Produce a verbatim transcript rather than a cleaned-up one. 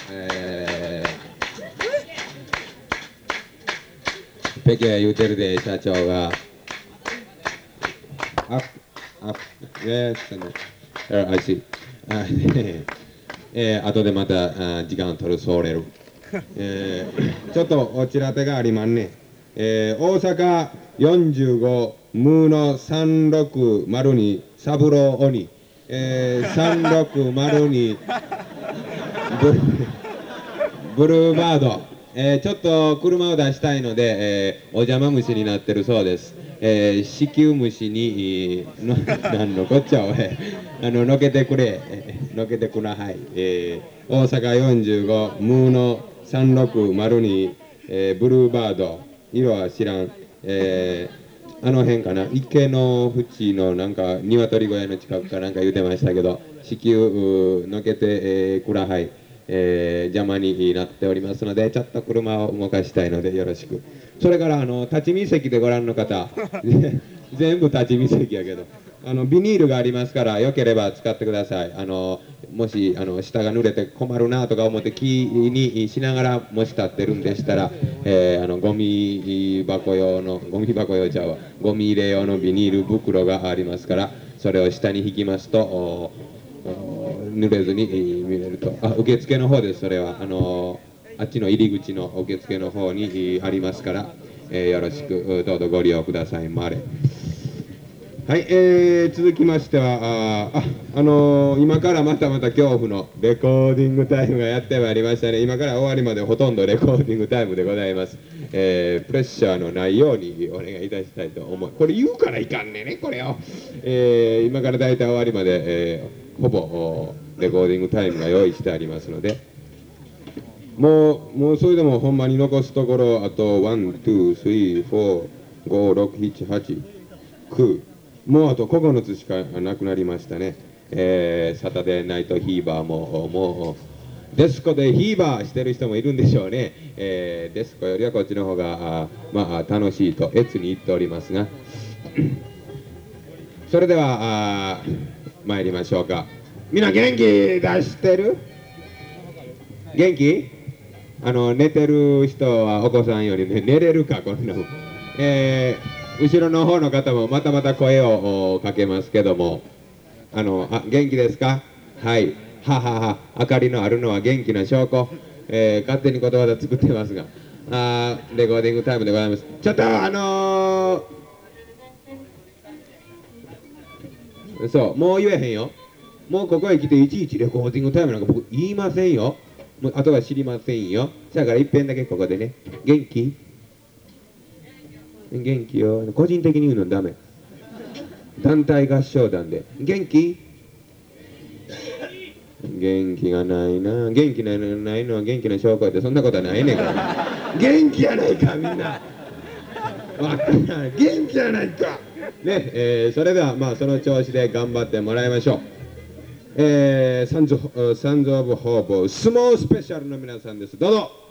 えー、ペケ言うてるで社長がああえーっとねあいしえー、後でまたあ時間を取るそうれる、えー、ちょっとおちらてがありまんね、えー、大阪よんじゅうごムーのさんろくまるにサブロー鬼、えー、さんろくまるにブルブルーバード、えー、ちょっと車を出したいので、えー、お邪魔虫になってるそうです。えー、子宮虫にのなんのこっちゃおいあののけてくれ、えー、のけてくなはい、えー、大阪よんじゅうごムーのさんろくまるに、えー、ブルーバード色は知らん、えー、あの辺かな池の縁のなんか鶏小屋の近くかなんか言うてましたけど子宮のけて、えー、くらはいえー、邪魔になっておりますのでちょっと車を動かしたいのでよろしく。それからあの立ち見席でご覧の方全部立ち見席やけどあのビニールがありますからよければ使ってください。あのもしあの下が濡れて困るなとか思って気にしながらもし立ってるんでしたら、えー、あのゴミ箱用のゴミ箱用ちゃうわゴミ入れ用のビニール袋がありますからそれを下に引きますと濡れずに見れると。あ、受付の方です。それはあのあっちの入り口の受付の方にありますから、えー、よろしくどうぞご利用くださいまれ。はい、えー、続きましてはああ、あのー、今からまたまた恐怖のレコーディングタイムがやってまいりましたね。今から終わりまでほとんどレコーディングタイムでございます。えー、プレッシャーのないようにお願いいたしたいと思う。これ言うからいかんねねこれを、えー、今から大体終わりまで、えー、ほぼレコーディングタイムが用意してありますのでもうもうそれでもほんまに残すところあとワン、ツー、スリー、フォー、ご、ろく、なな、はち、きゅうもうあとここのつしかなくなりましたね。えー、サタデーナイトフィーバーももうデスコでフィーバーしてる人もいるんでしょうね。えー、デスコよりはこっちの方があまあ楽しいと越に言っておりますがそれではあ参りましょうか。みんな元気出してる？元気？あの寝てる人はお子さんより、ね、寝れるかこんなもん、えー、後ろの方の方もまたまた声をかけますけどもあのあ元気ですか？はいははは明かりのあるのは元気な証拠、えー、勝手に言葉で作ってますがあレコーディングタイムでございます。ちょっとあのー、そうもう言えへんよ。もうここへ来ていちいちレコーディングタイムなんか僕言いませんよ。もうあとは知りませんよ。だからいっぺんだけここでね元気元気よ個人的に言うのダメ。団体合唱団で元気元気がないな。元気ないのは元気な証拠やってそんなことはないねんから元気やないかみんなわかんない元気やないかね、えー、それではまあその調子で頑張ってもらいましょう。えー、サンズ・サンズ・オブ・ホープ相撲スペシャルの皆さんです。どうぞ。